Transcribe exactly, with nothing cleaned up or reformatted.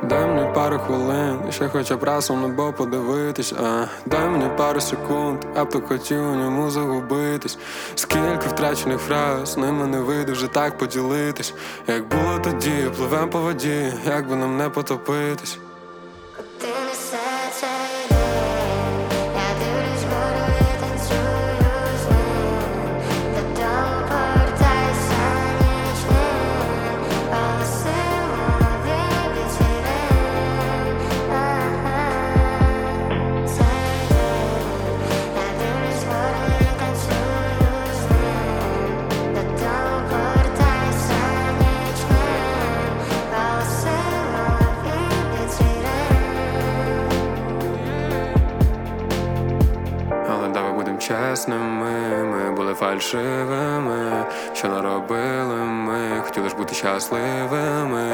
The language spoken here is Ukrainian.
дай мені пару хвилин, ще хоча б раз у небо подивитись, а дай мені пару секунд, я б так хотів у ньому загубитись. Скільки втрачених фраз, ними не вийде вже так поділитись. Як було тоді, пливем по воді, як би нам не потопитись. Ти несе цей день, я дивлюсь вгору і танцюю з ним. Додому повертайся нічним, голосимо від сирен. Цей день, я дивлюсь вгору і танцюю з ним. Додому повертайся нічним, голосимо від сирен. Але давай будем чесними, ми були фальшивими. Що наробили ми, хотіли ж бути щасливими.